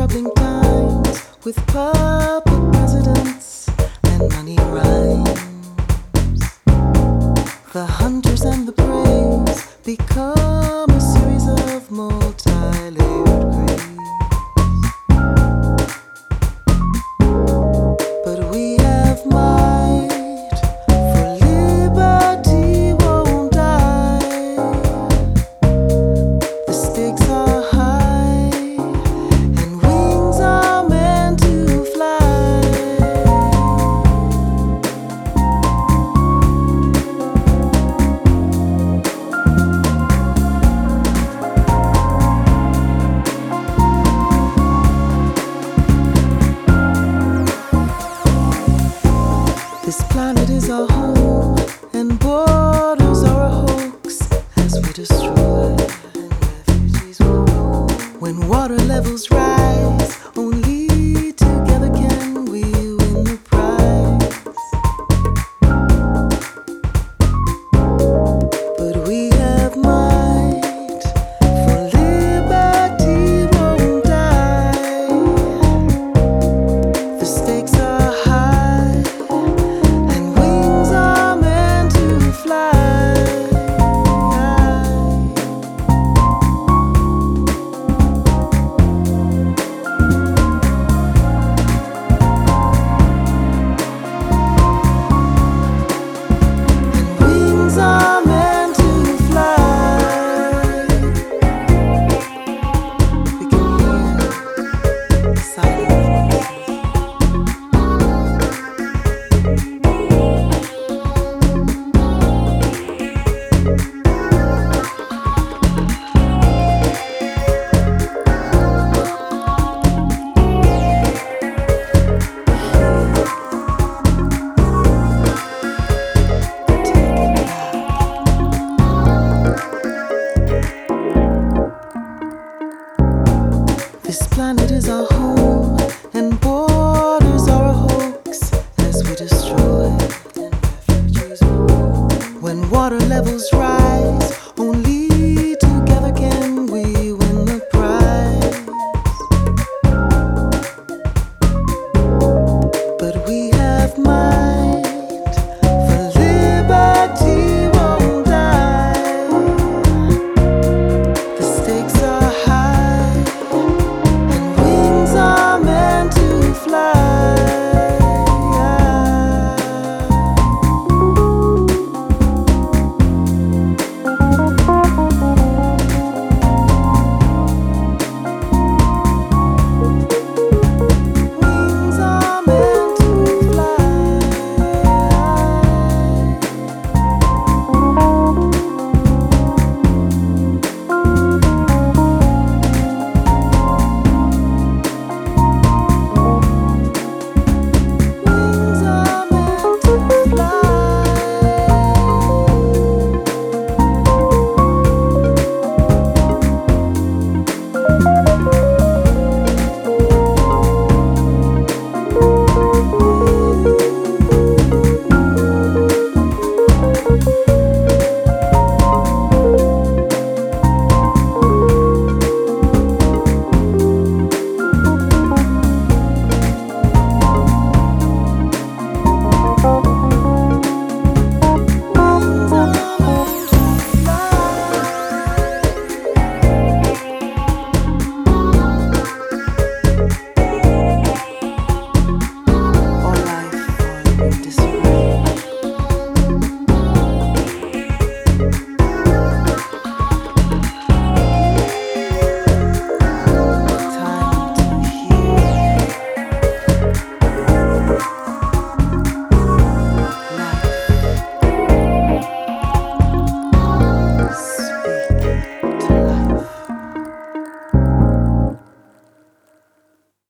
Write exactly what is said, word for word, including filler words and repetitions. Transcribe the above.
troubling times with puppet presidents and money rhymes. The hunters and the praise become a series of multi-layered graves. But we have might, for liberty won't die. The stakes are high and wings are meant to fly. This planet is our home, and borders are a hoax as we destroy, and refugees will roam. When water levels rise, only together can we win the prize. But we have might, for liberty won't die. The stakes are high and wings are meant to fly. And wings are meant to fly. We can hear the silent voices. This planet is our home, and borders are a hoax as we destroy, and refugees will roam. When water levels rise,